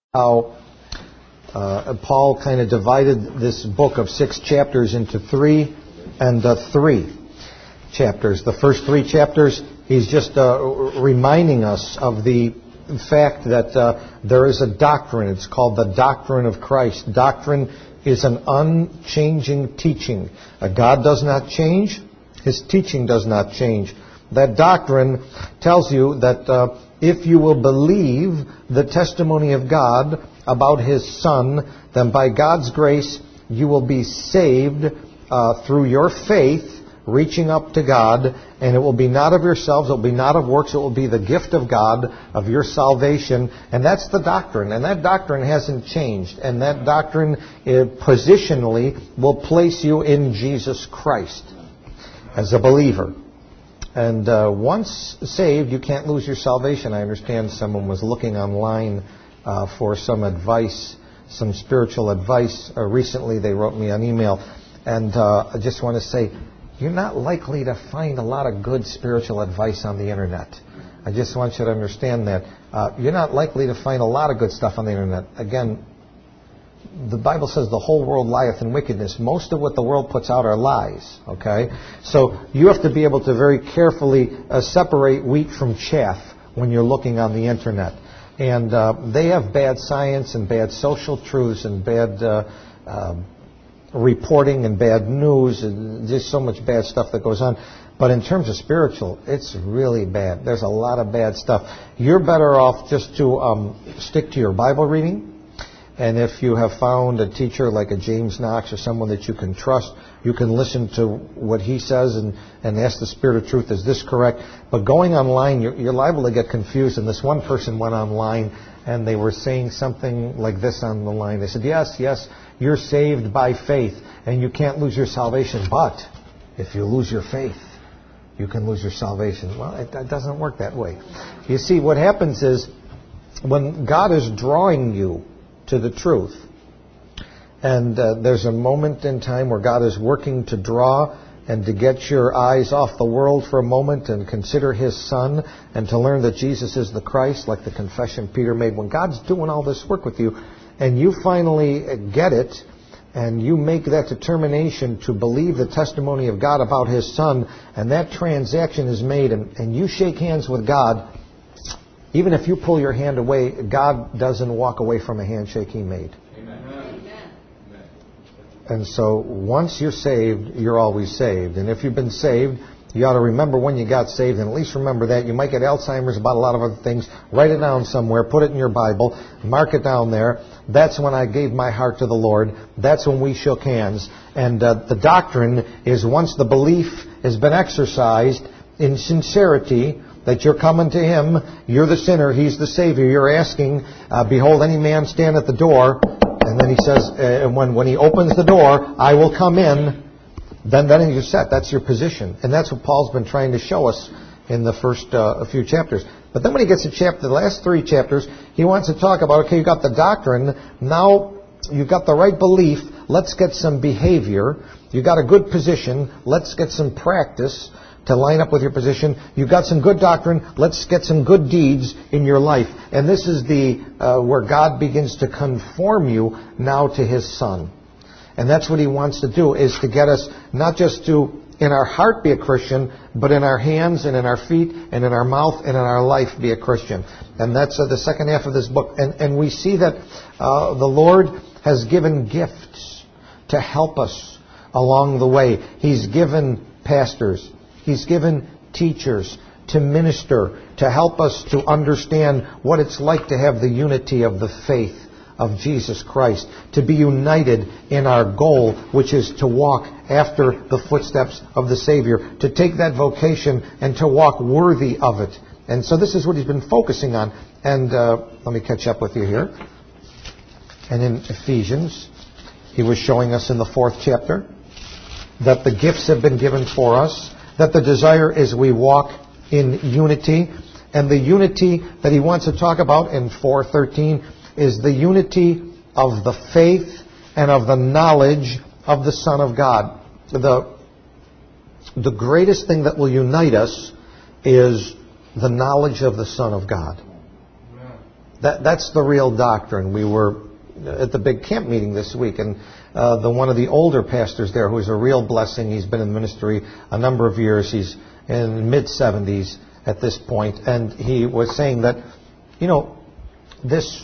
How Paul kind of divided this book of 6 chapters into 3 and 3 chapters. The first 3 chapters, he's just reminding us of the fact that there is a doctrine. It's called the doctrine of Christ. Doctrine is an unchanging teaching. God does not change. His teaching does not change. That doctrine tells you that if you will believe the testimony of God about His Son, then by God's grace you will be saved through your faith, reaching up to God, and it will be not of yourselves, it will be not of works, it will be the gift of God, of your salvation, and that's the doctrine. And that doctrine hasn't changed, and that doctrine positionally will place you in Jesus Christ as a believer. And once saved, you can't lose your salvation. I understand someone was looking online for some advice, some spiritual advice. Recently they wrote me an email. And I just want to say, you're not likely to find a lot of good spiritual advice on the Internet. I just want you to understand that. You're not likely to find a lot of good stuff on the Internet. Again, the Bible says the whole world lieth in wickedness. Most of what the world puts out are lies. Okay? So you have to be able to very carefully separate wheat from chaff when you're looking on the Internet. And they have bad science and bad social truths and bad reporting and bad news. And there's so much bad stuff that goes on. But in terms of spiritual, it's really bad. There's a lot of bad stuff. You're better off just to stick to your Bible reading. And if you have found a teacher like a James Knox or someone that you can trust, you can listen to what he says and ask the Spirit of truth, is this correct? But going online, you're liable to get confused. And this one person went online and they were saying something like this on the line. They said, yes, you're saved by faith and you can't lose your salvation. But if you lose your faith, you can lose your salvation. Well, it doesn't work that way. You see, what happens is when God is drawing you to the truth, and there's a moment in time where God is working to draw and to get your eyes off the world for a moment and consider His Son and to learn that Jesus is the Christ, like the confession Peter made. When God's doing all this work with you and you finally get it and you make that determination to believe the testimony of God about His Son, and that transaction is made and you shake hands with God, even if you pull your hand away, God doesn't walk away from a handshake He made. Amen. And so once you're saved, you're always saved. And if you've been saved, you ought to remember when you got saved, and at least remember that. You might get Alzheimer's about a lot of other things. Write it down somewhere. Put it in your Bible. Mark it down there. That's when I gave my heart to the Lord. That's when we shook hands. And the doctrine is once the belief has been exercised in sincerity, that you're coming to Him, you're the sinner, He's the Savior, you're asking, behold, any man stand at the door, and then He says, when He opens the door, I will come in, then you're set. That's your position. And that's what Paul's been trying to show us in the first few chapters. But then when he gets to the last 3 chapters, he wants to talk about, okay, you got the doctrine, now you've got the right belief, let's get some behavior, you got a good position, let's get some practice to line up with your position. You've got some good doctrine. Let's get some good deeds in your life. And this is where God begins to conform you now to His Son. And that's what He wants to do, is to get us not just to, in our heart, be a Christian, but in our hands and in our feet and in our mouth and in our life be a Christian. And that's the second half of this book. And we see that the Lord has given gifts to help us along the way. He's given pastors. He's given teachers to minister, to help us to understand what it's like to have the unity of the faith of Jesus Christ, to be united in our goal, which is to walk after the footsteps of the Savior, to take that vocation and to walk worthy of it. And so this is what he's been focusing on. And let me catch up with you here. And in Ephesians, he was showing us in the 4th chapter that the gifts have been given for us, that the desire is we walk in unity. And the unity that he wants to talk about in 4:13 is the unity of the faith and of the knowledge of the Son of God. The greatest thing that will unite us is the knowledge of the Son of God. That's the real doctrine. We were at the big camp meeting this week, and one of the older pastors there, who's a real blessing, he's been in ministry a number of years, he's in mid-70s at this point, and he was saying that, this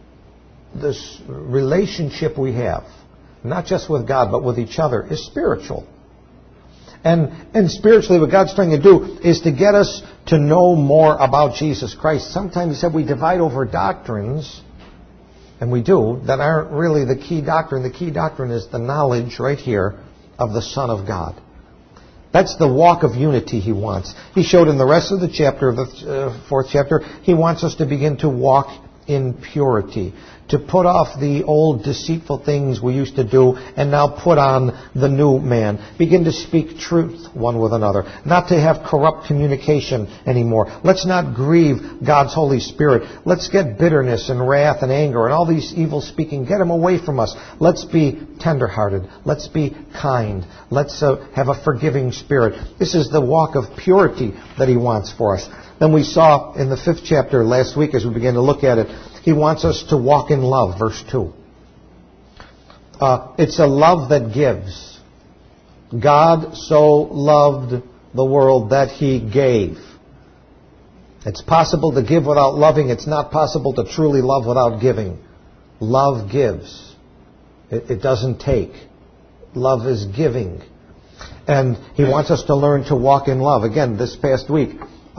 relationship we have, not just with God, but with each other, is spiritual. And spiritually, what God's trying to do is to get us to know more about Jesus Christ. Sometimes he said we divide over doctrines, and we do, that aren't really the key doctrine. The key doctrine is the knowledge right here of the Son of God. That's the walk of unity he wants. He showed in the rest of the chapter, of the fourth chapter, he wants us to begin to walk in purity, to put off the old deceitful things we used to do and now put on the new man. Begin to speak truth one with another, not to have corrupt communication anymore. Let's not grieve God's Holy Spirit. Let's get bitterness and wrath and anger and all these evil speaking, get them away from us. Let's be tenderhearted. Let's be kind. Let's have a forgiving spirit. This is the walk of purity that he wants for us. Then we saw in the 5th chapter last week, as we began to look at it, he wants us to walk in love, verse 2. It's a love that gives. God so loved the world that he gave. It's possible to give without loving. It's not possible to truly love without giving. Love gives. It doesn't take. Love is giving. And he wants us to learn to walk in love. Again, this past week,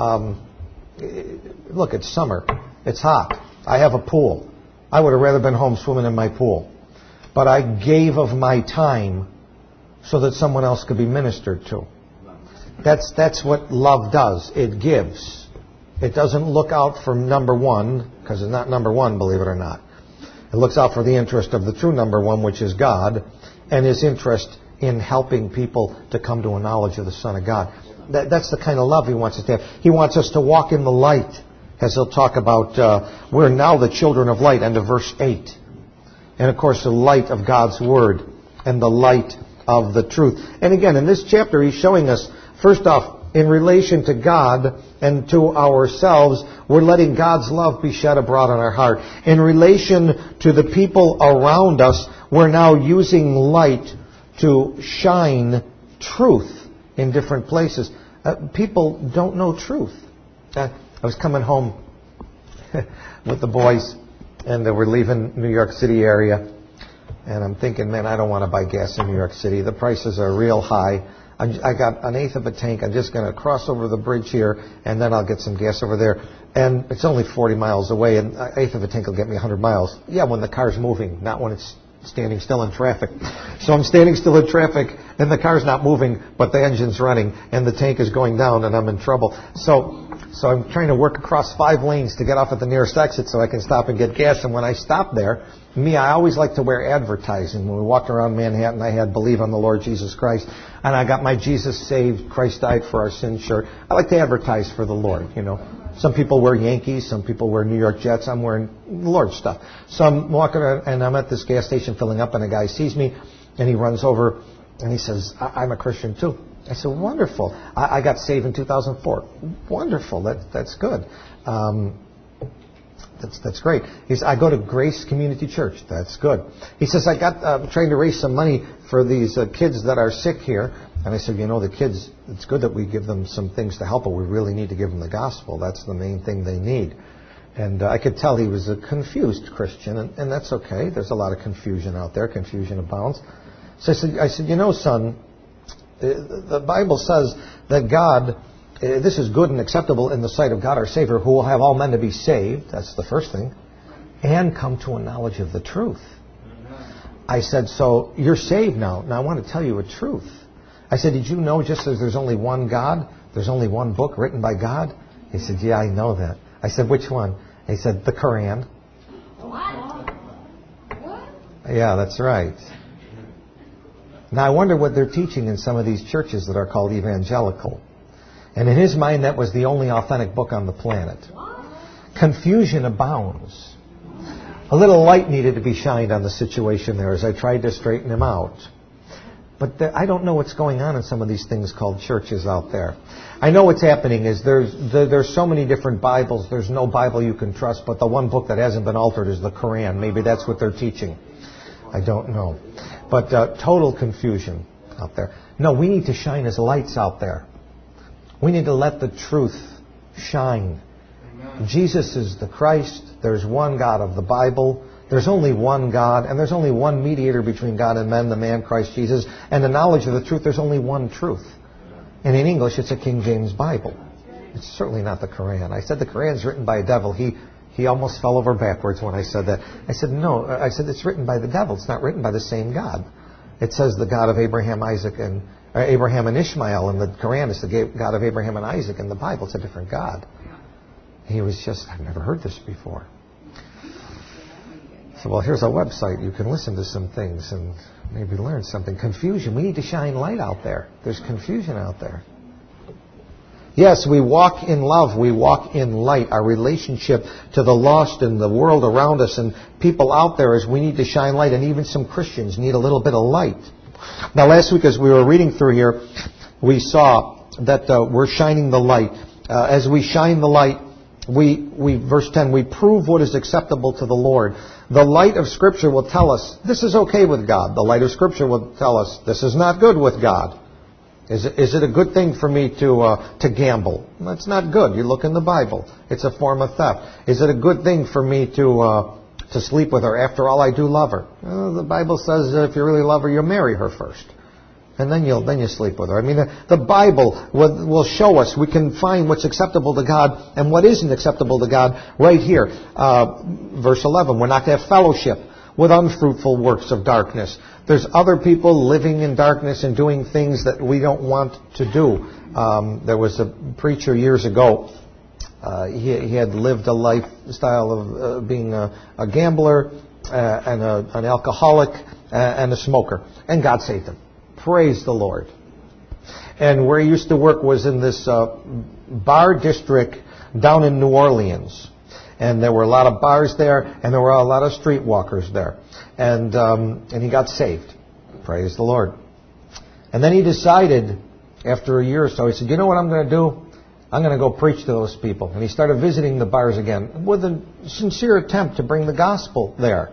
look, it's summer. It's hot. I have a pool. I would have rather been home swimming in my pool. But I gave of my time so that someone else could be ministered to. That's what love does. It gives. It doesn't look out for number one, because it's not number one, believe it or not. It looks out for the interest of the true number one, which is God, and his interest in helping people to come to a knowledge of the Son of God. That's the kind of love he wants us to have. He wants us to walk in the light, as he'll talk about, we're now the children of light, end of verse 8. And of course, the light of God's Word and the light of the truth. And again, in this chapter, he's showing us, first off, in relation to God and to ourselves, we're letting God's love be shed abroad in our heart. In relation to the people around us, we're now using light to shine truth in different places. People don't know truth. I was coming home with the boys, and we're leaving New York City area, and I'm thinking, man, I don't want to buy gas in New York City. The prices are real high. I got an eighth of a tank. I'm just going to cross over the bridge here, and then I'll get some gas over there. And it's only 40 miles away, and an eighth of a tank will get me 100 miles. Yeah, when the car's moving, not when it's standing still in traffic. So I'm standing still in traffic, and the car's not moving, but the engine's running, and the tank is going down, and I'm in trouble. So I'm trying to work across 5 lanes to get off at the nearest exit so I can stop and get gas. And when I stop there, I always like to wear advertising. When we walked around Manhattan, I had "Believe on the Lord Jesus Christ," and I got my "Jesus saved, Christ died for our sins" shirt. I like to advertise for the Lord, Some people wear Yankees, some people wear New York Jets. I'm wearing Lord stuff. So I'm walking around, and I'm at this gas station filling up, and a guy sees me, and he runs over, and he says, "I'm a Christian too." I said, "Wonderful. I got saved in 2004. Wonderful. That's good. That's great." He says, "I go to Grace Community Church." That's good. He says, I'm trying to raise some money for these kids that are sick here." And I said, the kids, it's good that we give them some things to help, but we really need to give them the gospel. That's the main thing they need. And I could tell he was a confused Christian, and that's okay. There's a lot of confusion out there. Confusion abounds. So I said, son, the Bible says that God, this is good and acceptable in the sight of God our Savior, who will have all men to be saved. That's the first thing. And come to a knowledge of the truth. I said, so you're saved now. Now I want to tell you a truth. I said, did you know just as there's only one God, there's only one book written by God? He said, yeah, I know that. I said, which one? He said, the Quran. What? Yeah, that's right. Now I wonder what they're teaching in some of these churches that are called evangelical. And in his mind, that was the only authentic book on the planet. Confusion abounds. A little light needed to be shined on the situation there as I tried to straighten him out. But I don't know what's going on in some of these things called churches out there. I know what's happening is there's so many different Bibles. There's no Bible you can trust, but the one book that hasn't been altered is the Quran. Maybe that's what they're teaching. I don't know. But total confusion out there. No, we need to shine as lights out there. We need to let the truth shine. Amen. Jesus is the Christ. There's one God of the Bible. There's only one God, and there's only one mediator between God and men, the man Christ Jesus. And the knowledge of the truth, there's only one truth. And in English, it's a King James Bible. It's certainly not the Quran. I said the Quran's written by a devil. He almost fell over backwards when I said that. I said, no. I said, it's written by the devil. It's not written by the same God. It says the God of Abraham, Abraham and Ishmael, and the Quran is the God of Abraham and Isaac. In the Bible, it's a different God. He was just, I've never heard this before. So, well, here's a website. You can listen to some things and maybe learn something. Confusion. We need to shine light out there. There's confusion out there. Yes, we walk in love. We walk in light. Our relationship to the lost and the world around us and people out there is we need to shine light. And even some Christians need a little bit of light. Now, last week as we were reading through here, we saw that we're shining the light. As we shine the light, verse 10, we prove what is acceptable to the Lord. The light of Scripture will tell us this is okay with God. The light of Scripture will tell us this is not good with God. Is it a good thing for me to gamble? That's not good. You look in the Bible. It's a form of theft. Is it a good thing for me to sleep with her? After all, I do love her. The Bible says if you really love her, you marry her first. And then you sleep with her. I mean, the Bible will show us. We can find what's acceptable to God and what isn't acceptable to God right here. Verse 11, we're not to have fellowship with unfruitful works of darkness. There's other people living in darkness and doing things that we don't want to do. There was a preacher years ago. He had lived a lifestyle of being a gambler and an alcoholic and a smoker. And God saved him. Praise the Lord. And where he used to work was in this bar district down in New Orleans. And there were a lot of bars there, and there were a lot of streetwalkers there. And he got saved. Praise the Lord. And then he decided, after a year or so, he said, you know what I'm going to do? I'm going to go preach to those people. And he started visiting the bars again with a sincere attempt to bring the gospel there.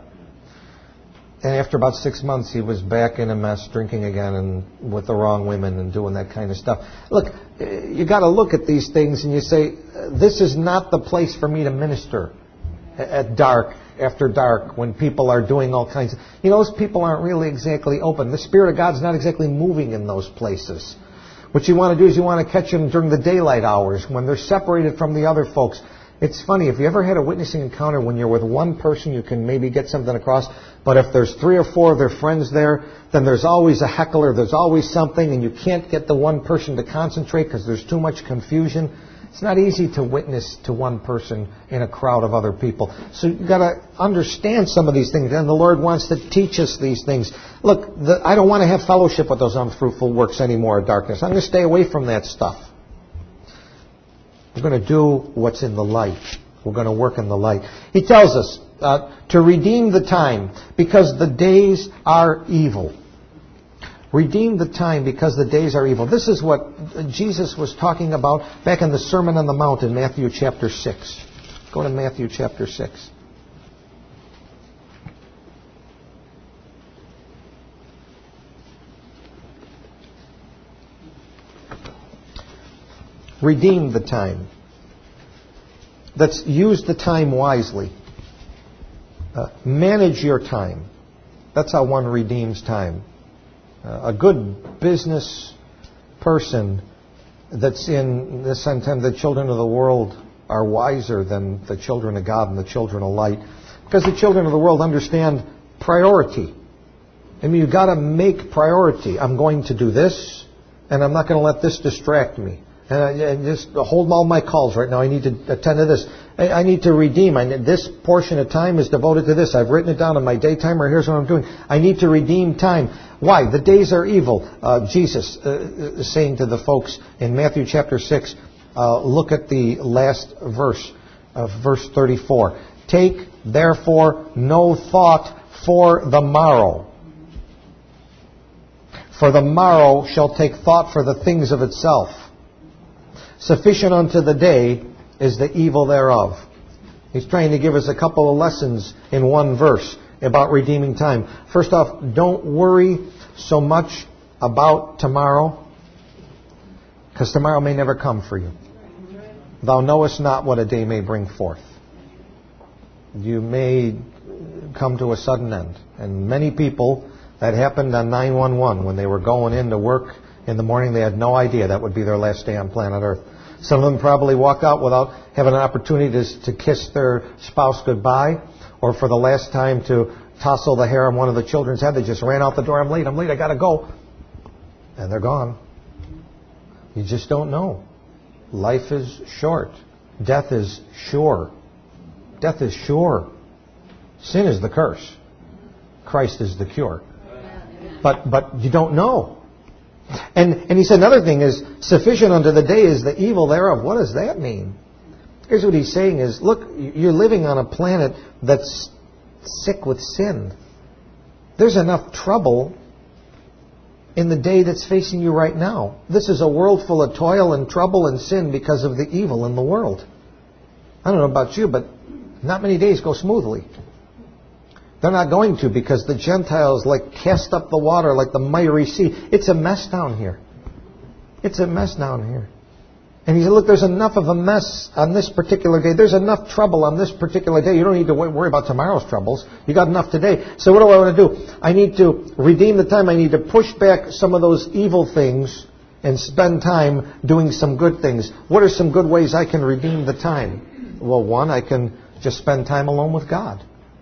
And after about 6 months, he was back in a mess, drinking again, and with the wrong women and doing that kind of stuff. Look, you got to look at these things and you say, this is not the place for me to minister at dark, after dark, when people are doing all kinds of... You know, those people aren't really exactly open. The Spirit of God's not exactly moving in those places. What you want to do is you want to catch them during the daylight hours, when they're separated from the other folks. It's funny, if you ever had a witnessing encounter when you're with one person, you can maybe get something across. But if there's 3 or 4 of their friends there, then there's always a heckler, there's always something, and you can't get the one person to concentrate because there's too much confusion. It's not easy to witness to one person in a crowd of other people. So you've got to understand some of these things, and the Lord wants to teach us these things. Look, I don't want to have fellowship with those unfruitful works anymore of darkness. I'm going to stay away from that stuff. We're going to do what's in the light. We're going to work in the light. He tells us to redeem the time because the days are evil. Redeem the time because the days are evil. This is what Jesus was talking about back in the Sermon on the Mount in Matthew chapter 6. Go to Matthew chapter 6. Redeem the time. That's use the time wisely. Manage your time. That's how one redeems time. A good business person that's in this time, the children of the world are wiser than the children of God and the children of light. Because the children of the world understand priority. I mean, you've got to make priority. I'm going to do this, and I'm not going to let this distract me. And just hold all my calls right now. I need to attend to this. I need to redeem. This portion of time is devoted to this. I've written it down on my day timer. Here's what I'm doing. I need to redeem time. Why? The days are evil. Jesus is saying to the folks in Matthew chapter 6, look at the last verse of verse 34. Take, therefore, no thought for the morrow. For the morrow shall take thought for the things of itself. Sufficient unto the day is the evil thereof. He's trying to give us a couple of lessons in one verse about redeeming time. First off, don't worry so much about tomorrow, because tomorrow may never come for you. Thou knowest not what a day may bring forth. You may come to a sudden end. And many people, that happened on 9/11 when they were going into work in the morning. They had no idea that would be their last day on planet Earth. Some of them probably walk out without having an opportunity to kiss their spouse goodbye, or for the last time to tousle the hair on one of the children's head. They just ran out the door. I'm late, I got to go. And they're gone. You just don't know. Life is short. Death is sure. Death is sure. Sin is the curse. Christ is the cure. But you don't know. And he said another thing is, sufficient unto the day is the evil thereof. What does that mean? Here's what he's saying is, look, you're living on a planet that's sick with sin. There's enough trouble in the day that's facing you right now. This is a world full of toil and trouble and sin because of the evil in the world. I don't know about you, but not many days go smoothly. They're not going to, because the Gentiles cast up the water like the miry sea. It's a mess down here. It's a mess down here. And he said, look, there's enough of a mess on this particular day. There's enough trouble on this particular day. You don't need to worry about tomorrow's troubles. You got enough today. So what do I want to do? I need to redeem the time. I need to push back some of those evil things and spend time doing some good things. What are some good ways I can redeem the time? Well, one, I can just spend time alone with God.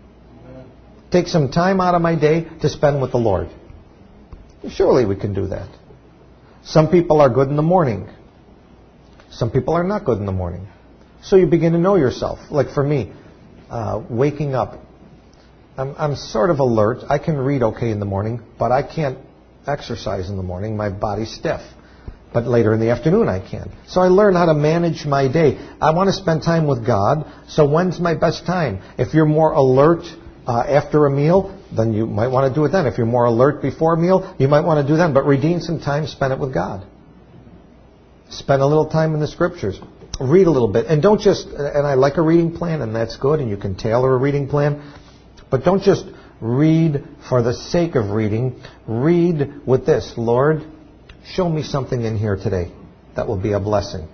Take some time out of my day to spend with the Lord. Surely we can do that. Some people are good in the morning. Some people are not good in the morning. So you begin to know yourself. Like for me, waking up. I'm sort of alert. I can read okay in the morning, but I can't exercise in the morning. My body's stiff. But later in the afternoon I can. So I learn how to manage my day. I want to spend time with God. So when's my best time? If you're more alert after a meal, then you might want to do it then. If you're more alert before a meal, you might want to do then. But redeem some time, spend it with God. Spend a little time in the Scriptures. Read a little bit. And don't just, and I like a reading plan, and that's good, and you can tailor a reading plan. But don't just read for the sake of reading. Read with this: Lord, show me something in here today that will be a blessing.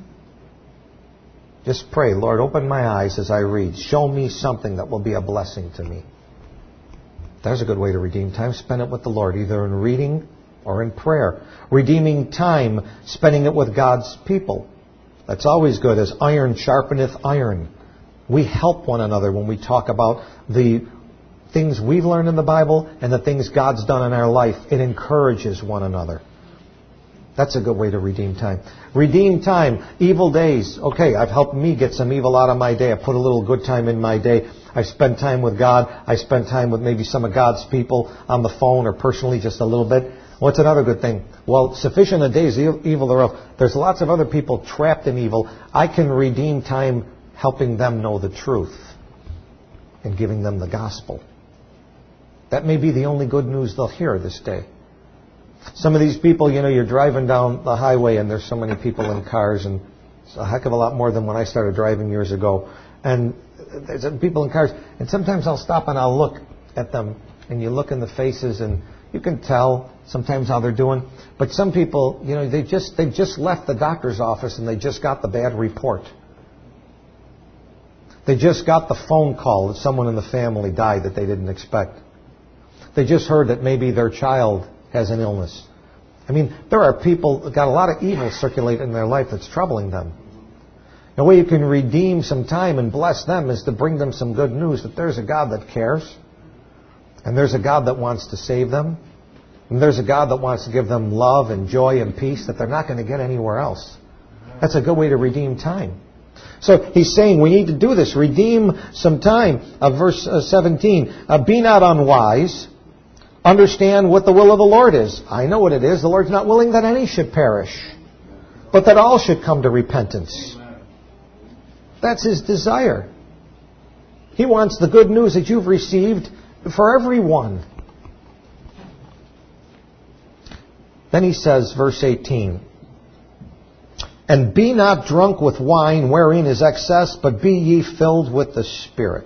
Just pray, Lord, open my eyes as I read. Show me something that will be a blessing to me. There's a good way to redeem time. Spend it with the Lord, either in reading or in prayer. Redeeming time, spending it with God's people. That's always good, as iron sharpeneth iron. We help one another when we talk about the things we've learned in the Bible and the things God's done in our life. It encourages one another. That's a good way to redeem time. Redeem time, evil days. Okay, I've helped me get some evil out of my day. I put a little good time in my day. I spend time with God. I spend time with maybe some of God's people on the phone or personally just a little bit. What's another good thing? Well, sufficient a day is evil thereof. There's lots of other people trapped in evil. I can redeem time helping them know the truth and giving them the gospel. That may be the only good news they'll hear this day. Some of these people, you're driving down the highway and there's so many people in cars, and it's a heck of a lot more than when I started driving years ago. And there's people in cars, and sometimes I'll stop and I'll look at them, and you look in the faces and you can tell sometimes how they're doing. But some people, they've just left the doctor's office and they just got the bad report. They just got the phone call that someone in the family died that they didn't expect. They just heard that maybe their child has an illness. I mean, there are people that got a lot of evil circulating in their life that's troubling them. The way you can redeem some time and bless them is to bring them some good news that there's a God that cares, and there's a God that wants to save them, and there's a God that wants to give them love and joy and peace that they're not going to get anywhere else. That's a good way to redeem time. So he's saying we need to do this. Redeem some time. Verse 17. Be not unwise. Understand what the will of the Lord is. I know what it is. The Lord's not willing that any should perish, but that all should come to repentance. That's His desire. He wants the good news that you've received for everyone. Then he says, verse 18, and be not drunk with wine wherein is excess, but be ye filled with the Spirit.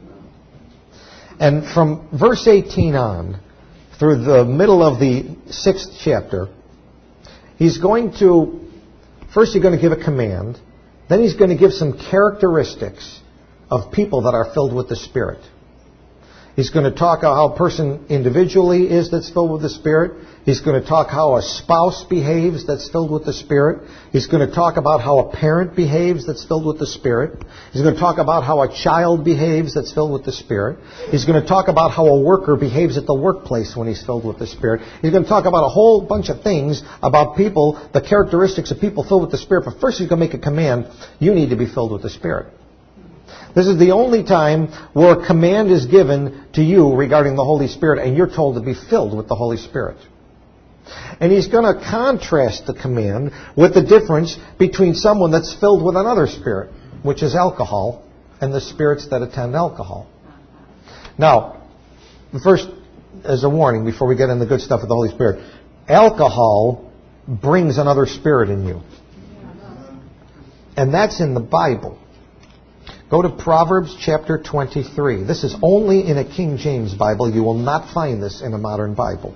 And from verse 18 on, through the middle of the 6th chapter, he's going to give a command, then he's going to give some characteristics of people that are filled with the Spirit. He's going to talk about how a person individually is that's filled with the Spirit. He's going to talk how a spouse behaves that's filled with the Spirit. He's going to talk about how a parent behaves that's filled with the Spirit. He's going to talk about how a child behaves that's filled with the Spirit. He's going to talk about how a worker behaves at the workplace when he's filled with the Spirit. He's going to talk about a whole bunch of things about people, the characteristics of people filled with the Spirit. But first he's going to make a command. You need to be filled with the Spirit. This is the only time where a command is given to you regarding the Holy Spirit, and you're told to be filled with the Holy Spirit. And he's going to contrast the command with the difference between someone that's filled with another spirit, which is alcohol, and the spirits that attend alcohol. Now, first, as a warning, before we get into the good stuff of the Holy Spirit, alcohol brings another spirit in you. And that's in the Bible. Go to Proverbs chapter 23. This is only in a King James Bible. You will not find this in a modern Bible.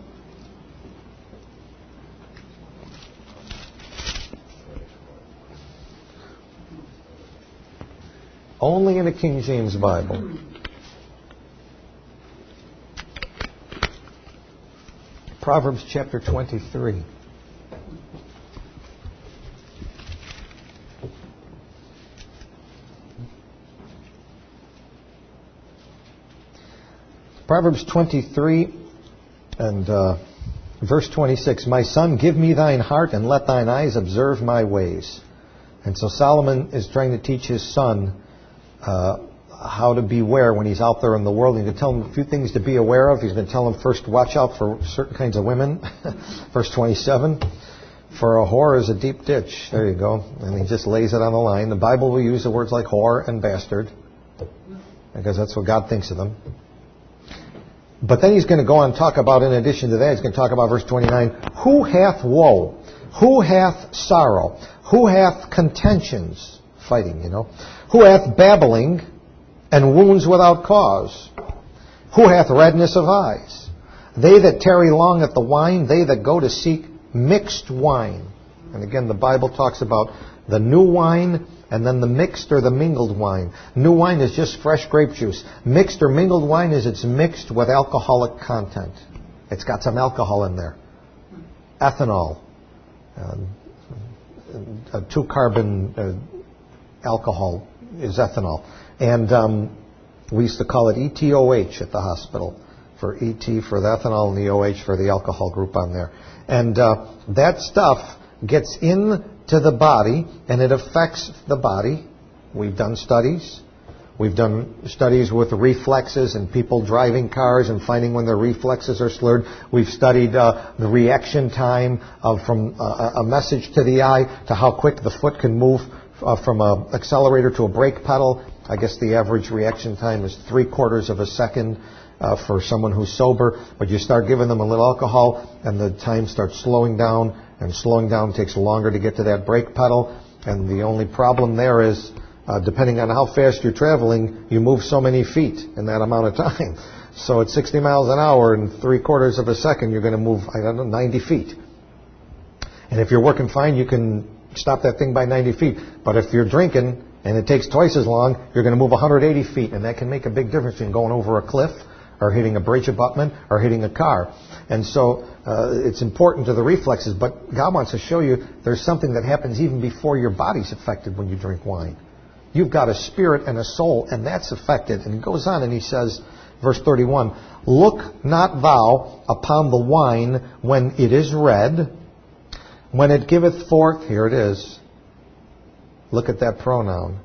Only in a King James Bible. Proverbs chapter 23. Proverbs 23 and verse 26. My son, give me thine heart and let thine eyes observe my ways. And so Solomon is trying to teach his son how to beware when he's out there in the world. He's going to tell him a few things to be aware of. He's going to tell him first, watch out for certain kinds of women. Verse 27, for a whore is a deep ditch. There you go. And he just lays it on the line. The Bible will use the words like whore and bastard, because that's what God thinks of them. But then he's going to go on and talk about, in addition to that, he's going to talk about verse 29, who hath woe? Who hath sorrow? Who hath contentions? Fighting, Who hath babbling and wounds without cause? Who hath redness of eyes? They that tarry long at the wine, they that go to seek mixed wine. And again, the Bible talks about the new wine and then the mixed or the mingled wine. New wine is just fresh grape juice. Mixed or mingled wine is it's mixed with alcoholic content. It's got some alcohol in there. Ethanol. 2-carbon alcohol is ethanol. And we used to call it ETOH at the hospital. For ET for the ethanol and the OH for the alcohol group on there. And that stuff gets into the body and it affects the body. We've done studies. We've done studies with reflexes and people driving cars and finding when their reflexes are slurred. We've studied the reaction time from a message to the eye to how quick the foot can move from an accelerator to a brake pedal. I guess the average reaction time is 3/4 of a second for someone who's sober. But you start giving them a little alcohol and the time starts slowing down, and slowing down takes longer to get to that brake pedal. And the only problem there is, depending on how fast you're traveling, you move so many feet in that amount of time. So at 60 miles an hour in 3/4 of a second, you're going to move, 90 feet. And if you're working fine, you can stop that thing by 90 feet. But if you're drinking and it takes twice as long, you're going to move 180 feet. And that can make a big difference in going over a cliff or hitting a bridge abutment or hitting a car. And so it's important to the reflexes. But God wants to show you there's something that happens even before your body's affected when you drink wine. You've got a spirit and a soul, and that's affected. And he goes on and he says, verse 31, look not thou upon the wine when it is red, when it giveth forth, here it is, look at that pronoun,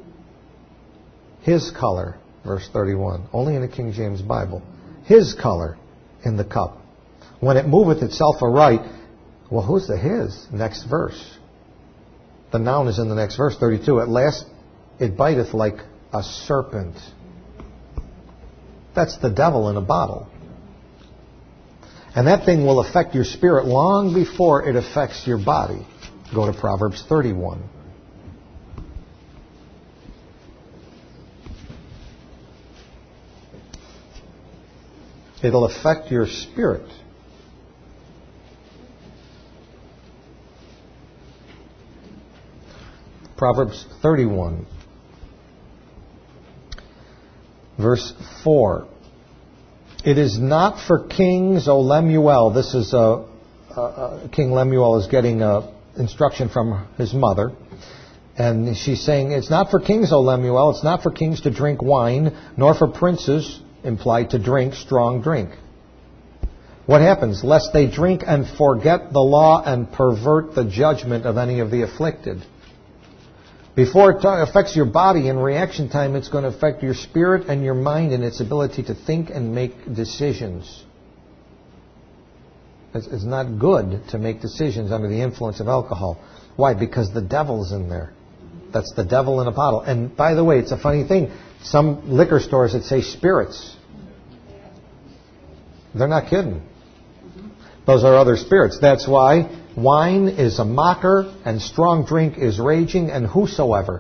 his color, verse 31, only in the King James Bible, his color in the cup. When it moveth itself aright, well, who's the his? Next verse. The noun is in the next verse, 32. At last it biteth like a serpent. That's the devil in a bottle. And that thing will affect your spirit long before it affects your body. Go to Proverbs 31. It'll affect your spirit. Proverbs 31, verse 4. It is not for kings, O Lemuel. This is King Lemuel is getting instruction from his mother. And she's saying, it's not for kings, O Lemuel. It's not for kings to drink wine, nor for princes, implied to drink strong drink. What happens? Lest they drink and forget the law and pervert the judgment of any of the afflicted. Before it affects your body, in reaction time, it's going to affect your spirit and your mind and its ability to think and make decisions. It's not good to make decisions under the influence of alcohol. Why? Because the devil's in there. That's the devil in a bottle. And by the way, it's a funny thing. Some liquor stores that say spirits. They're not kidding. Those are other spirits. That's why wine is a mocker and strong drink is raging, and whosoever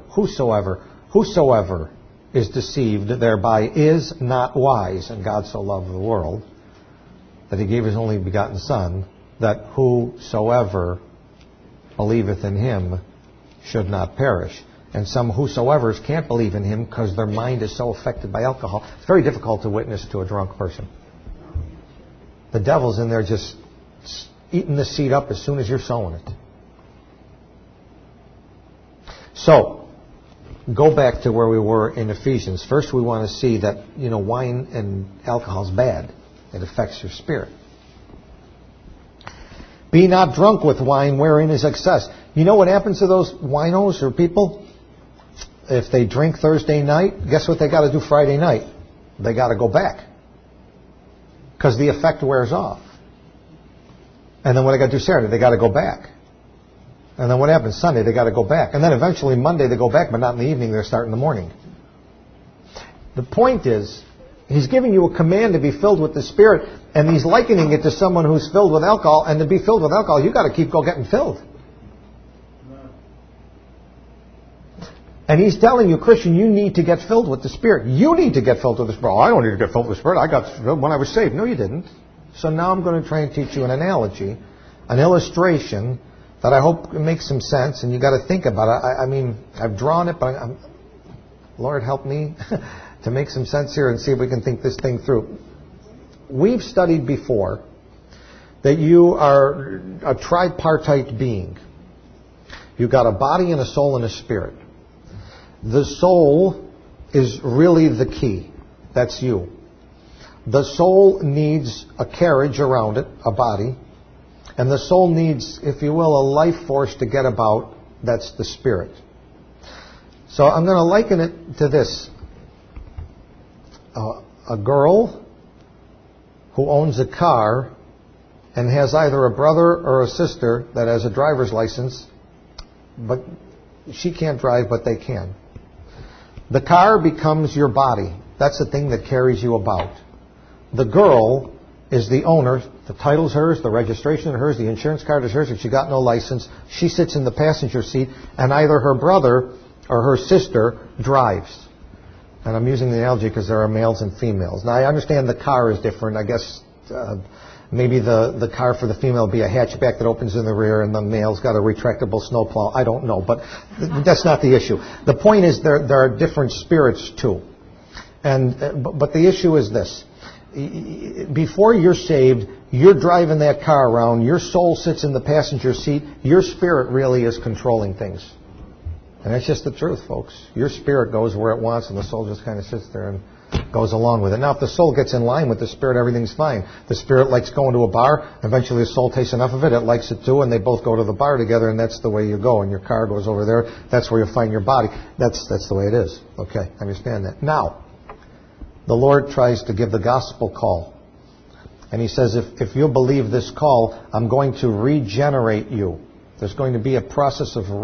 is deceived thereby is not wise. And God so loved the world that he gave his only begotten Son, that whosoever believeth in him should not perish. And some whosoevers can't believe in him because their mind is so affected by alcohol. It's very difficult to witness to a drunk person. The devil's in there just eating the seed up as soon as you're sowing it. So, go back to where we were in Ephesians. First we want to see that, wine and alcohol is bad. It affects your spirit. Be not drunk with wine wherein is excess. You know what happens to those winos or people? If they drink Thursday night, guess what they got to do Friday night? They got to go back. Because the effect wears off. And then what they got to do Saturday? They got to go back. And then what happens Sunday? They got to go back. And then eventually Monday they go back, but not in the evening. They start in the morning. The point is, he's giving you a command to be filled with the Spirit, and he's likening it to someone who's filled with alcohol. And to be filled with alcohol, you got to keep getting filled. And he's telling you, Christian, you need to get filled with the Spirit. You need to get filled with the Spirit. Oh, I don't need to get filled with the Spirit. I got filled when I was saved. No, you didn't. So now I'm going to try and teach you an analogy, an illustration that I hope makes some sense, and you got to think about it. I mean, I've drawn it, but Lord, help me to make some sense here and see if we can think this thing through. We've studied before that you are a tripartite being. You've got a body and a soul and a spirit. The soul is really the key. That's you. The soul needs a carriage around it, a body. And the soul needs, if you will, a life force to get about. That's the spirit. So I'm going to liken it to this. A girl who owns a car and has either a brother or a sister that has a driver's license, but she can't drive, but they can. The car becomes your body. That's the thing that carries you about. The girl is the owner. The title's hers, the registration is hers, the insurance card is hers. If she got no license, she sits in the passenger seat, and either her brother or her sister drives. And I'm using the analogy because there are males and females. Now, I understand the car is different. I guess maybe the car for the female will be a hatchback that opens in the rear, and the male's got a retractable snowplow. I don't know, but that's not the issue. The point is there are different spirits too. But the issue is this. Before you're saved, you're driving that car around, your soul sits in the passenger seat, your spirit really is controlling things. And that's just the truth, folks. Your spirit goes where it wants, and the soul just kind of sits there and goes along with it. Now, if the soul gets in line with the spirit, everything's fine. The spirit likes going to a bar. Eventually, the soul tastes enough of it. It likes it too, and they both go to the bar together, and that's the way you go. And your car goes over there. That's where you'll find your body. That's the way it is. Okay, I understand that. Now, the Lord tries to give the gospel call. And he says, if you'll believe this call, I'm going to regenerate you. There's going to be a process of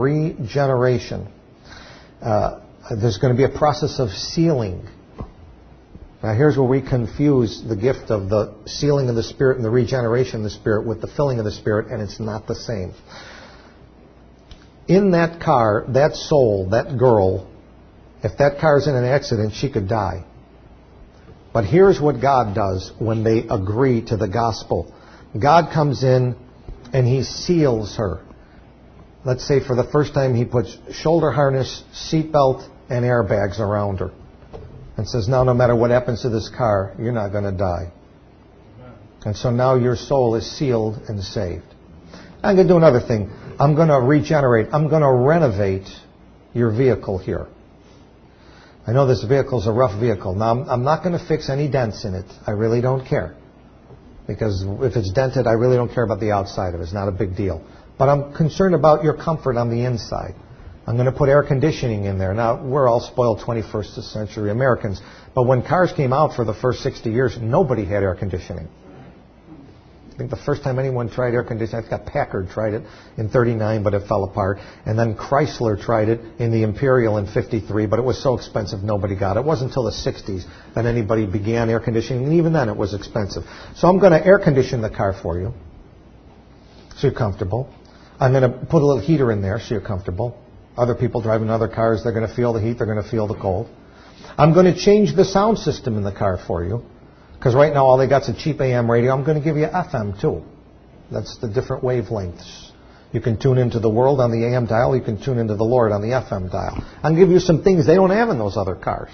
regeneration. There's going to be a process of sealing. Now here's where we confuse the gift of the sealing of the Spirit and the regeneration of the Spirit with the filling of the Spirit, and it's not the same. In that car, that soul, that girl, if that car's in an accident, she could die. But here's what God does when they agree to the gospel. God comes in and He seals her. Let's say for the first time He puts shoulder harness, seatbelt, and airbags around her. And says, now no matter what happens to this car, you're not going to die. And so now your soul is sealed and saved. I'm going to do another thing. I'm going to regenerate. I'm going to renovate your vehicle here. I know this vehicle is a rough vehicle. Now, I'm not going to fix any dents in it. I really don't care. Because if it's dented, I really don't care about the outside of it. It's not a big deal. But I'm concerned about your comfort on the inside. I'm going to put air conditioning in there. Now, we're all spoiled 21st century Americans. But when cars came out for the first 60 years, nobody had air conditioning. I think the first time anyone tried air conditioning, I think Packard tried it in 39, but it fell apart. And then Chrysler tried it in the Imperial in 53, but it was so expensive nobody got it. It wasn't until the 60s that anybody began air conditioning, and even then it was expensive. So I'm going to air condition the car for you so you're comfortable. I'm going to put a little heater in there so you're comfortable. Other people driving other cars, they're going to feel the heat, they're going to feel the cold. I'm going to change the sound system in the car for you. Because right now all they got is a cheap AM radio. I'm going to give you FM too. That's the different wavelengths. You can tune into the world on the AM dial. You can tune into the Lord on the FM dial. I'm going to give you some things they don't have in those other cars.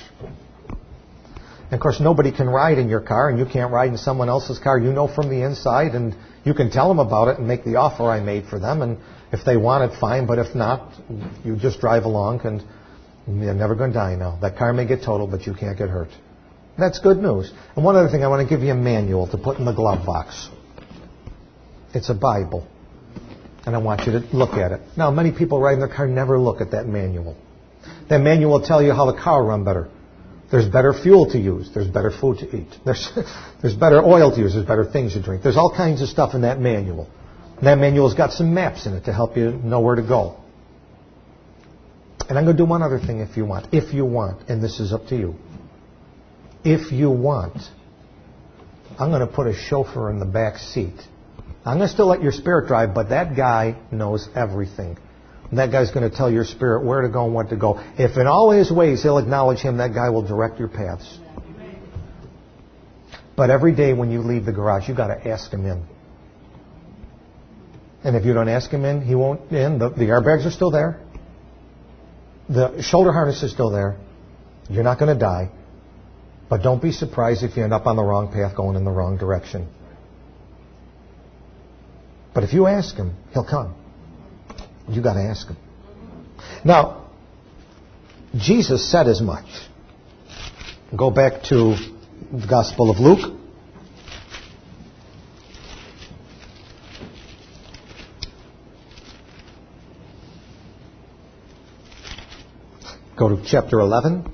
And of course, nobody can ride in your car, and you can't ride in someone else's car. You know from the inside, and you can tell them about it and make the offer I made for them. And if they want it, fine. But if not, you just drive along, and you're never going to die now. That car may get totaled, but you can't get hurt. That's good news. And one other thing, I want to give you a manual to put in the glove box. It's a Bible. And I want you to look at it. Now, many people riding their car never look at that manual. That manual will tell you how the car will run better. There's better fuel to use. There's better food to eat. There's better oil to use. There's better things to drink. There's all kinds of stuff in that manual. And that manual's got some maps in it to help you know where to go. And I'm going to do one other thing if you want. If you want. And this is up to you. If you want, I'm going to put a chauffeur in the back seat. I'm going to still let your spirit drive, but that guy knows everything. And that guy's going to tell your spirit where to go and what to go. If in all his ways he'll acknowledge him, that guy will direct your paths. But every day when you leave the garage, you've got to ask him in. And if you don't ask him in, he won't in. The airbags are still there. The shoulder harness is still there. You're not going to die. But don't be surprised if you end up on the wrong path going in the wrong direction. But if you ask him, he'll come. You got to ask him. Now, Jesus said as much. Go back to the Gospel of Luke. Go to chapter 11.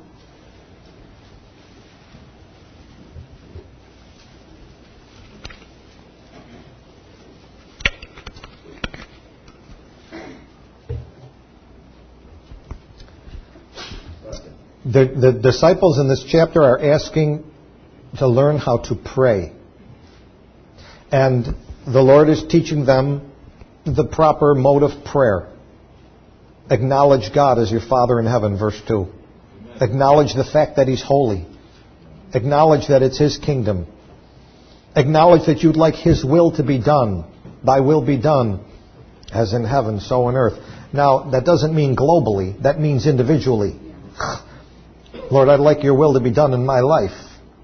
The disciples in this chapter are asking to learn how to pray. And the Lord is teaching them the proper mode of prayer. Acknowledge God as your Father in heaven, verse 2. Amen. Acknowledge the fact that He's holy. Acknowledge that it's His kingdom. Acknowledge that you'd like His will to be done. Thy will be done, as in heaven, so on earth. Now, that doesn't mean globally. That means individually. Lord, I'd like your will to be done in my life.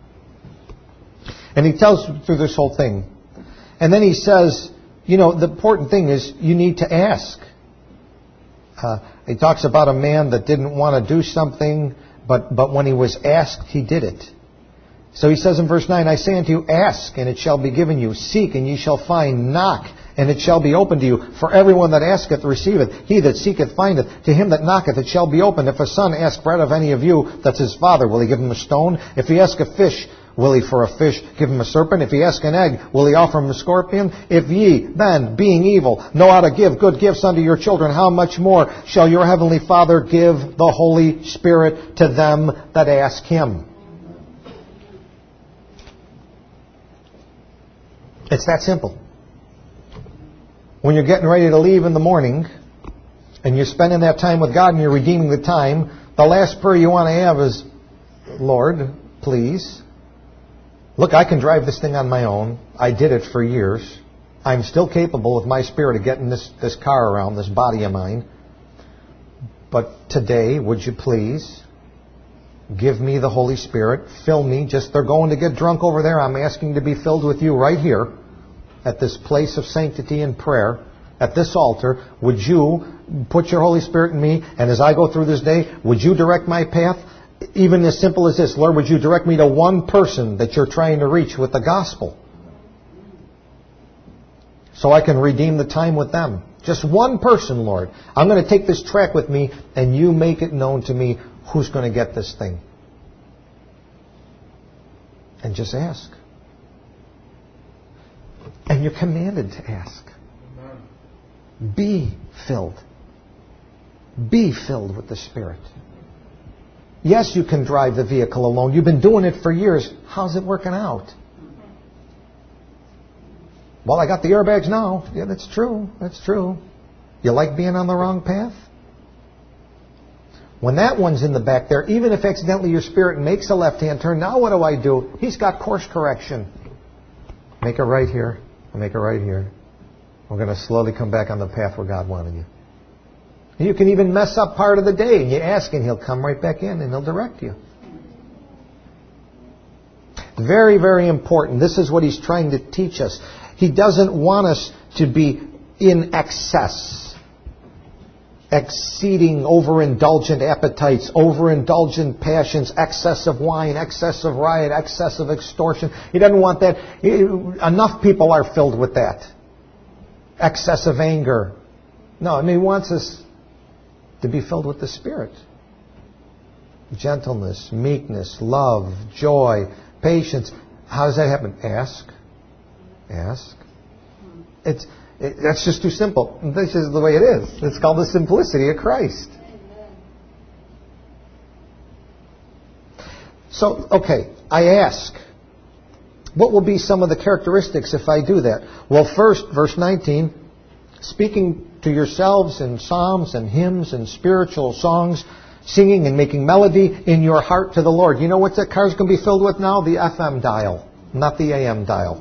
And he tells through this whole thing. And then he says, the important thing is you need to ask. He talks about a man that didn't want to do something, but when he was asked, he did it. So he says in verse 9, I say unto you, ask, and it shall be given you. Seek, and ye shall find. Knock, and it shall be opened to you. For everyone that asketh receiveth. He that seeketh findeth. To him that knocketh it shall be opened. If a son ask bread of any of you, that's his father, will he give him a stone? If he ask a fish, will he for a fish give him a serpent? If he ask an egg, will he offer him a scorpion? If ye then, being evil, know how to give good gifts unto your children, how much more shall your heavenly Father give the Holy Spirit to them that ask him? It's that simple. When you're getting ready to leave in the morning and you're spending that time with God and you're redeeming the time, the last prayer you want to have is, Lord, please. Look, I can drive this thing on my own. I did it for years. I'm still capable with my spirit of getting this car around, this body of mine. But today, would you please give me the Holy Spirit, fill me. They're going to get drunk over there. I'm asking to be filled with you right here at this place of sanctity and prayer, at this altar. Would you put your Holy Spirit in me? And as I go through this day, would you direct my path? Even as simple as this, Lord, would you direct me to one person that you're trying to reach with the gospel? So I can redeem the time with them. Just one person, Lord. I'm going to take this track with me, and you make it known to me who's going to get this thing. And just ask. And you're commanded to ask. Be filled. Be filled with the Spirit. Yes, you can drive the vehicle alone. You've been doing it for years. How's it working out? Well, I got the airbags now. Yeah, that's true. That's true. You like being on the wrong path? When that one's in the back there, even if accidentally your spirit makes a left-hand turn, now what do? He's got course correction. Make a right here. Make a right here. We're going to slowly come back on the path where God wanted you. You can even mess up part of the day, and you ask, and He'll come right back in, and He'll direct you. Very, very important. This is what He's trying to teach us. He doesn't want us to be in excess, exceeding overindulgent appetites, overindulgent passions, excess of wine, excess of riot, excess of extortion. He doesn't want that. Enough people are filled with that. Excess of anger. No, He wants us to be filled with the Spirit. Gentleness, meekness, love, joy, patience. How does that happen? Ask. Ask. That's just too simple. This is the way it is. It's called the simplicity of Christ. So, okay, I ask. What will be some of the characteristics if I do that? Well, first, verse 19, speaking to yourselves in psalms and hymns and spiritual songs, singing and making melody in your heart to the Lord. You know what that car's going to be filled with now? The FM dial, not the AM dial.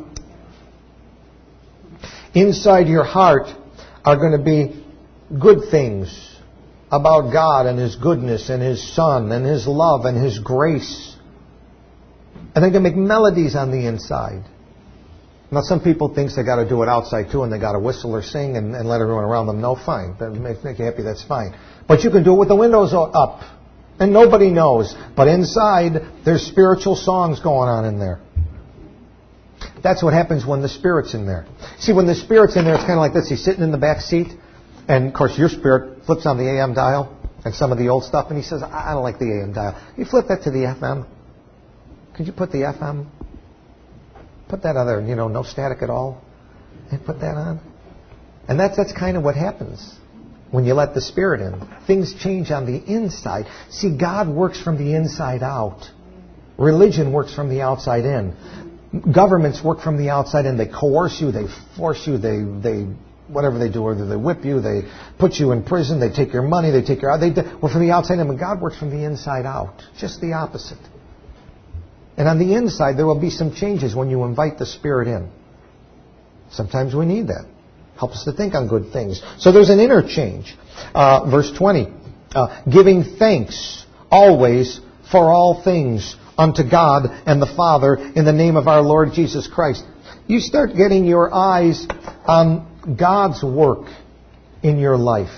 Inside your heart are going to be good things about God and His goodness and His Son and His love and His grace. And they're going to make melodies on the inside. Now, some people think they got to do it outside too, and they got to whistle or sing and let everyone around them know. Fine, that make you happy. That's fine. But you can do it with the windows up, and nobody knows. But inside, there's spiritual songs going on in there. That's what happens when the Spirit's in there. See, when the Spirit's in there, it's kind of like this. He's sitting in the back seat, and of course, your spirit flips on the AM dial and some of the old stuff, and he says, "I don't like the AM dial." You flip that to the FM. Could you put the FM? Put that other, no static at all, and put that on. And that's kind of what happens when you let the Spirit in. Things change on the inside. See, God works from the inside out. Religion works from the outside in. Governments work from the outside in. They coerce you, they force you, they whatever they do, whether they whip you, they put you in prison, they take your money, they take your... Well, from the outside in, but God works from the inside out. Just the opposite. And on the inside, there will be some changes when you invite the Spirit in. Sometimes we need that. Help us to think on good things. So there's an inner change. Verse 20. Giving thanks always for all things unto God and the Father in the name of our Lord Jesus Christ. You start getting your eyes on God's work in your life.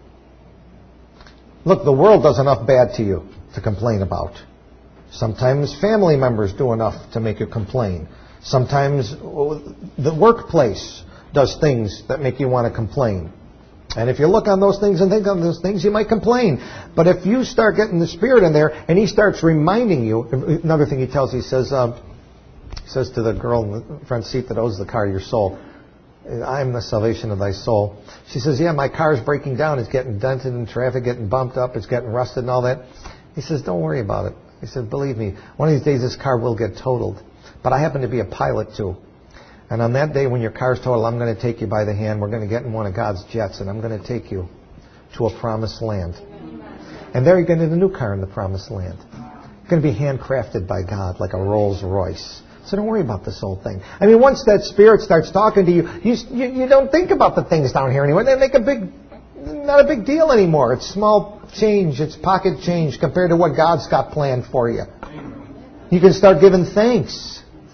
Look, the world does enough bad to you to complain about. Sometimes family members do enough to make you complain. Sometimes the workplace does things that make you want to complain. And if you look on those things and think on those things, you might complain. But if you start getting the Spirit in there and He starts reminding you, another thing He tells you, He says to the girl in the front seat that owns the car, your soul, I am the salvation of thy soul. She says, yeah, my car's breaking down. It's getting dented in traffic, getting bumped up, it's getting rusted and all that. He says, don't worry about it. He said, believe me, one of these days this car will get totaled. But I happen to be a pilot too. And on that day when your car's totaled, I'm going to take you by the hand. We're going to get in one of God's jets, and I'm going to take you to a promised land. And there you're going to get a new car in the promised land. It's going to be handcrafted by God like a Rolls Royce. So don't worry about this old thing. I mean, once that Spirit starts talking to you, you don't think about the things down here anymore. They make not a big deal anymore. It's small change. It's pocket change compared to what God's got planned for you. You can start giving thanks.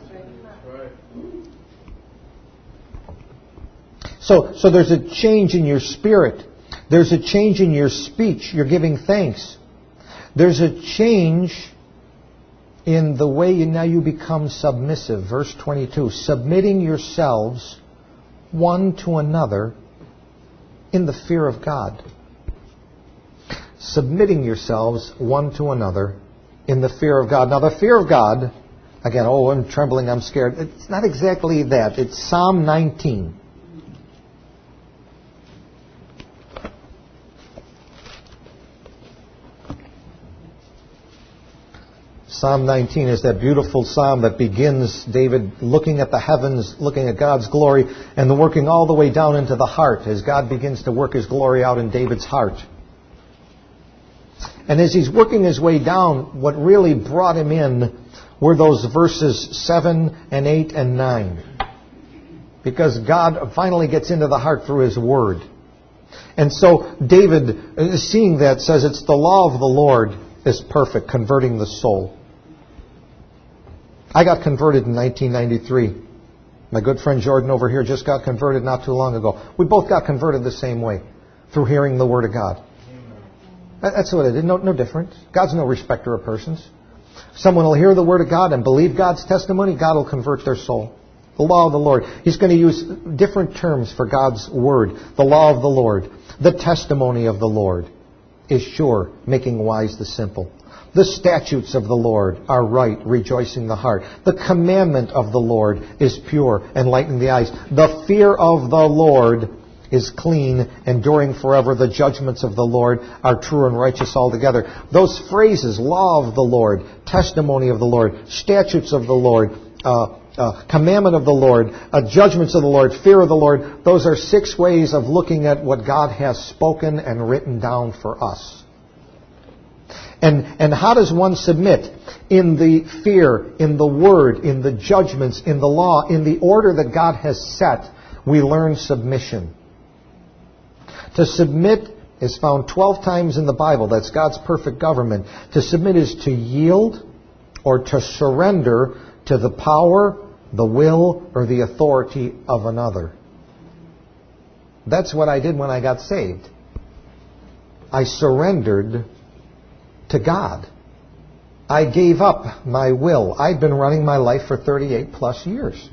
So there's a change in your spirit. There's a change in your speech. You're giving thanks. There's a change in the way now you become submissive. Verse 22, submitting yourselves one to another in the fear of God. Submitting yourselves one to another in the fear of God. Now the fear of God, again, I'm trembling, I'm scared. It's not exactly that. It's Psalm 19. Psalm 19 is that beautiful psalm that begins David looking at the heavens, looking at God's glory, and then working all the way down into the heart as God begins to work His glory out in David's heart. And as he's working his way down, what really brought him in were those verses 7 and 8 and 9. Because God finally gets into the heart through His Word. And so David, seeing that, says it's the law of the Lord is perfect, converting the soul. I got converted in 1993. My good friend Jordan over here just got converted not too long ago. We both got converted the same way, through hearing the Word of God. That's what it is. No different. God's no respecter of persons. Someone will hear the Word of God and believe God's testimony, God will convert their soul. The law of the Lord. He's going to use different terms for God's Word. The law of the Lord. The testimony of the Lord is sure, making wise the simple. The statutes of the Lord are right, rejoicing the heart. The commandment of the Lord is pure, enlightening the eyes. The fear of the Lord is clean, enduring forever. The judgments of the Lord are true and righteous altogether. Those phrases, law of the Lord, testimony of the Lord, statutes of the Lord, commandment of the Lord, judgments of the Lord, fear of the Lord, those are 6 ways of looking at what God has spoken and written down for us. And how does one submit? In the fear, in the Word, in the judgments, in the law, in the order that God has set, we learn submission. To submit is found 12 times in the Bible. That's God's perfect government. To submit is to yield or to surrender to the power, the will, or the authority of another. That's what I did when I got saved. I surrendered to God. I gave up my will. I'd been running my life for 38 plus years.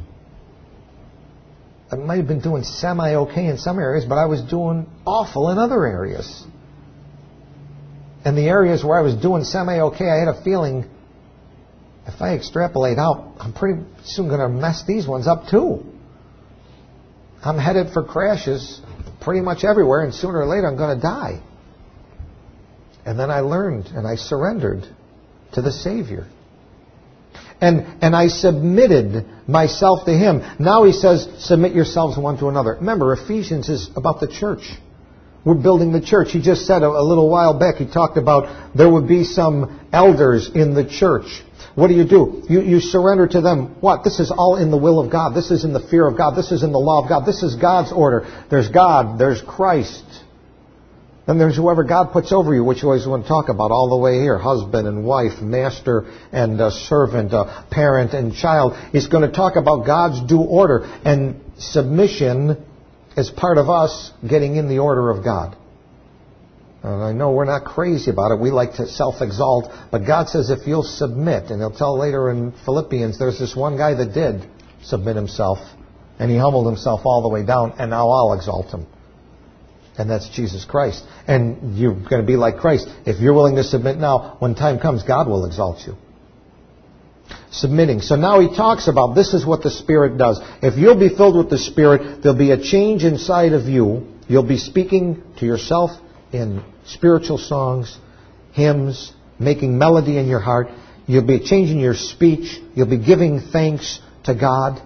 I might have been doing semi-okay in some areas, but I was doing awful in other areas. And the areas where I was doing semi-okay, I had a feeling, if I extrapolate out, I'm pretty soon going to mess these ones up too. I'm headed for crashes pretty much everywhere, and sooner or later I'm going to die. And then I learned and I surrendered to the Savior. And I submitted myself to Him. Now He says, submit yourselves one to another. Remember, Ephesians is about the church. We're building the church. He just said a little while back, he talked about there would be some elders in the church. What do? You surrender to them. What? This is all in the will of God. This is in the fear of God. This is in the law of God. This is God's order. There's God. There's Christ. Then there's whoever God puts over you, which you always want to talk about all the way here. Husband and wife, master and servant, parent and child. He's going to talk about God's due order. And submission is part of us getting in the order of God. And I know we're not crazy about it. We like to self-exalt. But God says if you'll submit, and He'll tell later in Philippians, there's this one guy that did submit himself. And he humbled himself all the way down. And now I'll exalt him. And that's Jesus Christ. And you're going to be like Christ. If you're willing to submit now, when time comes, God will exalt you. Submitting. So now he talks about this is what the Spirit does. If you'll be filled with the Spirit, there'll be a change inside of you. You'll be speaking to yourself in spiritual songs, hymns, making melody in your heart. You'll be changing your speech. You'll be giving thanks to God.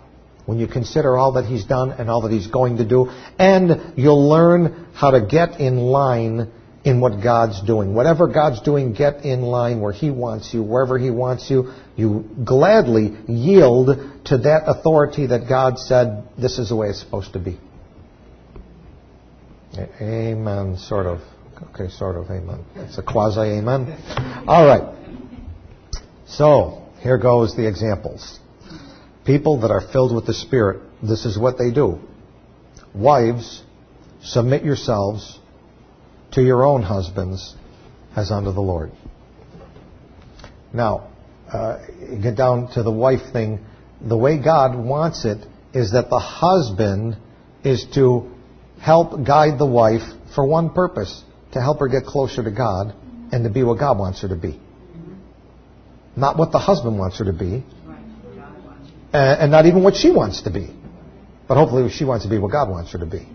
when you consider all that He's done and all that He's going to do. And you'll learn how to get in line in what God's doing. Whatever God's doing, get in line where He wants you. Wherever He wants you, you gladly yield to that authority that God said, this is the way it's supposed to be. Amen, sort of. Okay, sort of, amen. It's a quasi-amen. All right. So, here goes the examples. People that are filled with the Spirit, this is what they do. Wives, submit yourselves to your own husbands as unto the Lord. Now, get down to the wife thing. The way God wants it is that the husband is to help guide the wife for one purpose, to help her get closer to God and to be what God wants her to be. Not what the husband wants her to be, and not even what she wants to be. But hopefully she wants to be what God wants her to be.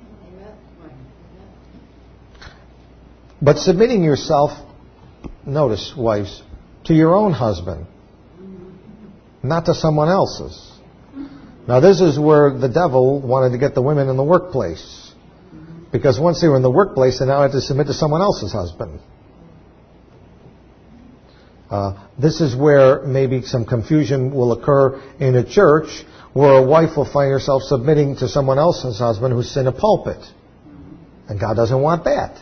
But submitting yourself, notice, wives, to your own husband, not to someone else's. Now this is where the devil wanted to get the women in the workplace. Because once they were in the workplace, they now had to submit to someone else's husband. This is where maybe some confusion will occur in a church, where a wife will find herself submitting to someone else's husband who's in a pulpit. And God doesn't want that.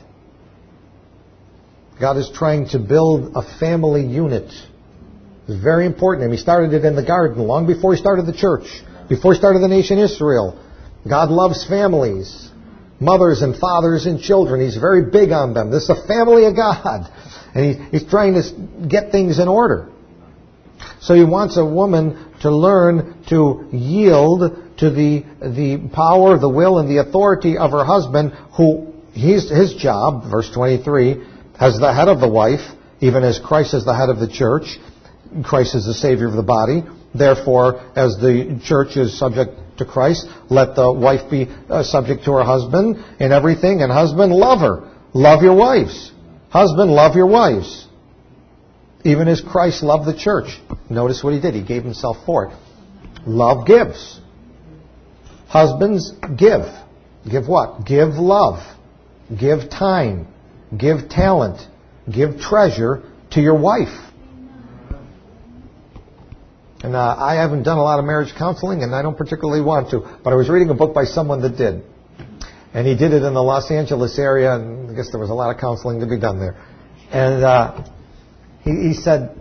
God is trying to build a family unit. It's very important. And He started it in the garden long before He started the church, before He started the nation Israel. God loves families. Mothers and fathers and children. He's very big on them. This is the family of God. And He's trying to get things in order. So He wants a woman to learn to yield to the power, the will, and the authority of her husband, who his job, verse 23, as the head of the wife, even as Christ is the head of the church. Christ is the Savior of the body. Therefore, as the church is subject to Christ, let the wife be subject to her husband in everything. And husband, love her. Love your wives. Husband, love your wives. Even as Christ loved the church. Notice what He did. He gave Himself for it. Love gives. Husbands, give. Give what? Give love. Give time. Give talent. Give treasure to your wife. And I haven't done a lot of marriage counseling, and I don't particularly want to. But I was reading a book by someone that did. And he did it in the Los Angeles area, and I guess there was a lot of counseling to be done there. And he said,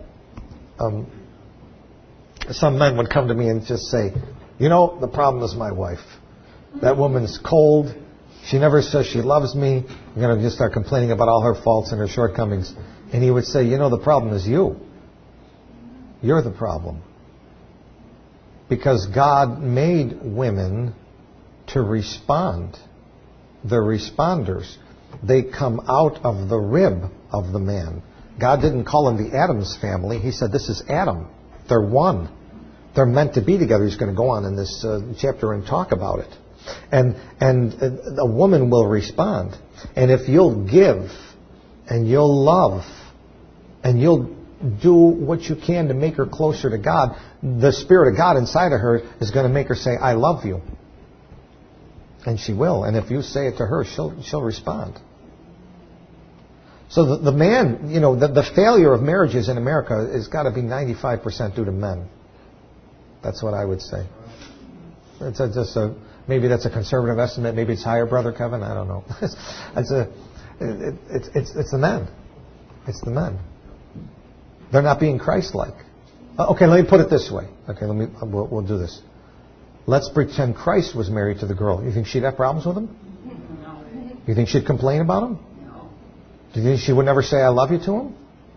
some men would come to me and just say, you know, the problem is my wife. That woman's cold. She never says she loves me. I'm going to just start complaining about all her faults and her shortcomings. And he would say, you know, the problem is you. You're the problem. Because God made women to respond. They're responders. They come out of the rib of the man. God didn't call them the Adam's family. He said, this is Adam. They're one. They're meant to be together. He's going to go on in this chapter and talk about it. And a woman will respond. And if you'll give, and you'll love, and you'll do what you can to make her closer to God, the Spirit of God inside of her is going to make her say, I love you. And she will. And if you say it to her, she'll respond. So the man, you know, the failure of marriages in America has got to be 95% due to men. That's what I would say. Maybe that's a conservative estimate. Maybe it's higher, Brother Kevin. I don't know. It's the men. It's the men. They're not being Christ-like. Okay, let me put it this way. Okay, we'll do this. Let's pretend Christ was married to the girl. You think she'd have problems with him? No. You think she'd complain about him? No. Do you think she would never say, I love you to him?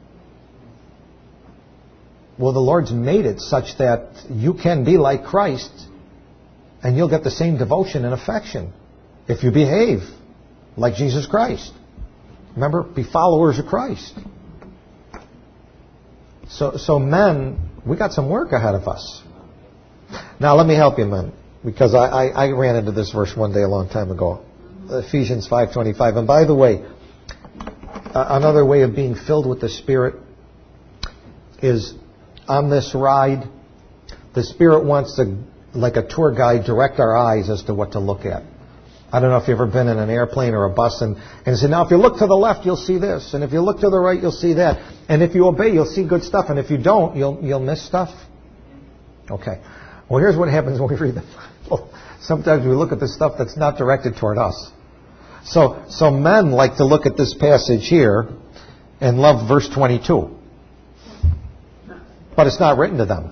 Well, the Lord's made it such that you can be like Christ and you'll get the same devotion and affection if you behave like Jesus Christ. Remember, be followers of Christ. So men, we got some work ahead of us. Now let me help you, men, because I ran into this verse one day a long time ago. Ephesians 5:25. And by the way, another way of being filled with the Spirit is on this ride, the Spirit wants to like a tour guide, direct our eyes as to what to look at. I don't know if you've ever been in an airplane or a bus and say, now if you look to the left, you'll see this. And if you look to the right, you'll see that. And if you obey, you'll see good stuff. And if you don't, you'll miss stuff. Okay. Well, here's what happens when we read the Bible. Sometimes we look at the stuff that's not directed toward us. So men like to look at this passage here and love verse 22. But it's not written to them.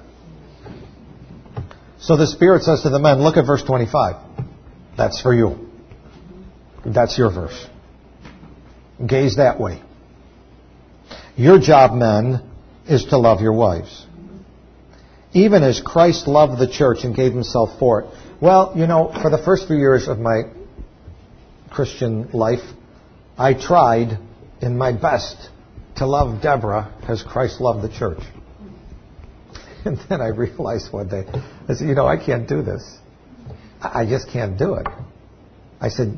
So the Spirit says to the men, look at verse 25. That's for you. That's your verse. Gaze that way. Your job, men, is to love your wives. Even as Christ loved the church and gave himself for it. Well, for the first few years of my Christian life, I tried in my best to love Deborah as Christ loved the church. And then I realized one day, I said, I can't do this. I just can't do it. I said,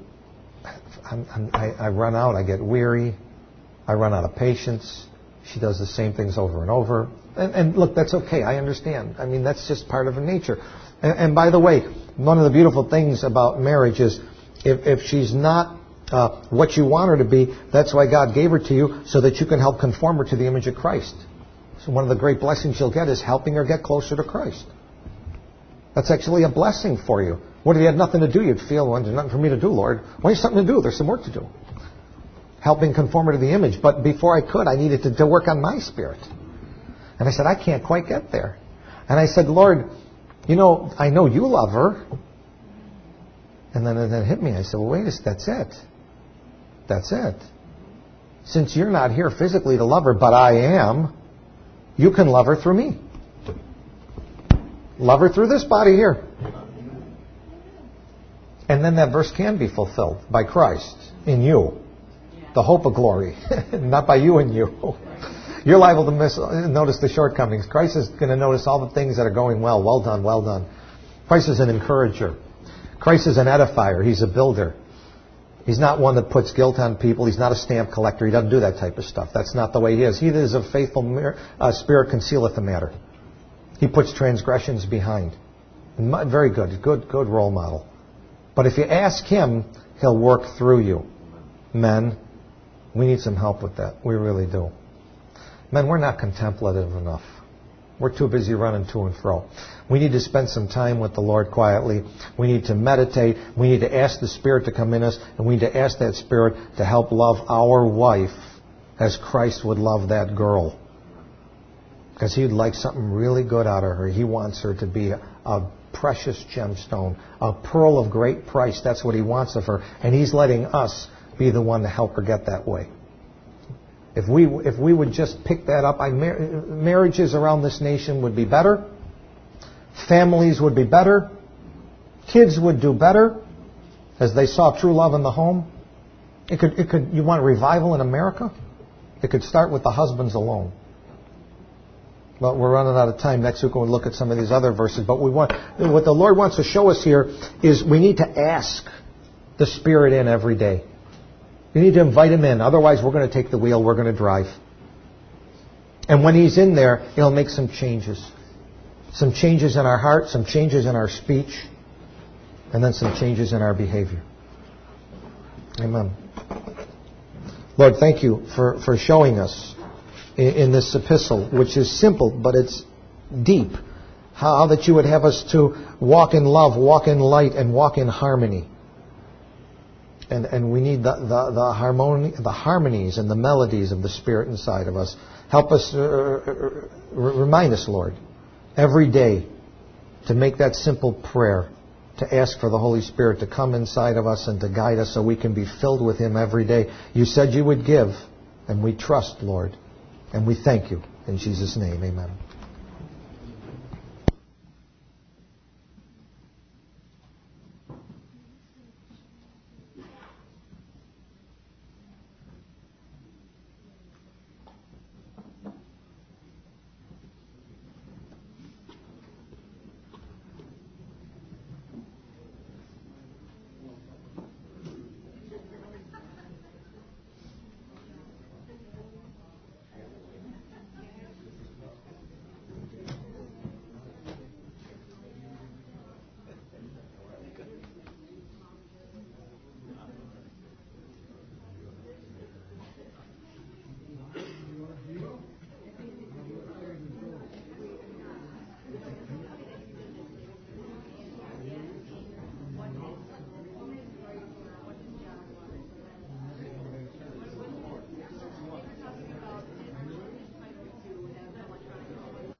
I run out, I get weary, I run out of patience. She does the same things over and over. And look, that's okay, I understand. I mean, that's just part of her nature. And by the way, one of the beautiful things about marriage is if she's not what you want her to be, that's why God gave her to you, so that you can help conform her to the image of Christ. So one of the great blessings you'll get is helping her get closer to Christ. That's actually a blessing for you. What if you had nothing to do? You'd feel, well, there's nothing for me to do, Lord. Well, there's something to do. There's some work to do. Helping conform her to the image. But before I could, I needed to work on my spirit. And I said, I can't quite get there. And I said, Lord, I know you love her. And then it hit me. I said, well, wait a second, that's it. That's it. Since you're not here physically to love her, but I am, you can love her through me. Love her through this body here. And then that verse can be fulfilled by Christ in you. The hope of glory. Not by you and you. You're liable to notice the shortcomings. Christ is going to notice all the things that are going well. Well done, well done. Christ is an encourager. Christ is an edifier. He's a builder. He's not one that puts guilt on people. He's not a stamp collector. He doesn't do that type of stuff. That's not the way he is. He that is a faithful spirit concealeth the matter. He puts transgressions behind. Very good. Good role model. But if you ask him, he'll work through you. Men, we need some help with that. We really do. Men, we're not contemplative enough. We're too busy running to and fro. We need to spend some time with the Lord quietly. We need to meditate. We need to ask the Spirit to come in us. And we need to ask that Spirit to help love our wife as Christ would love that girl. Because he'd like something really good out of her. He wants her to be a precious gemstone, a pearl of great price. That's what he wants of her. And he's letting us be the one to help her get that way. If we would just pick that up, marriages around this nation would be better. Families would be better. Kids would do better as they saw true love in the home. You want a revival in America? It could start with the husbands alone. But we're running out of time. Next week we'll look at some of these other verses. But what the Lord wants to show us here is we need to ask the Spirit in every day. You need to invite him in. Otherwise, we're going to take the wheel. We're going to drive. And when he's in there, he'll make some changes. Some changes in our heart, some changes in our speech, and then some changes in our behavior. Amen. Lord, thank you for showing us in this epistle, which is simple, but it's deep, how that you would have us to walk in love, walk in light, and walk in harmony. And we need the harmonies and the melodies of the Spirit inside of us. Help us, remind us, Lord, every day to make that simple prayer, to ask for the Holy Spirit to come inside of us and to guide us so we can be filled with him every day. You said you would give, and we trust, Lord, and we thank you. In Jesus' name, amen.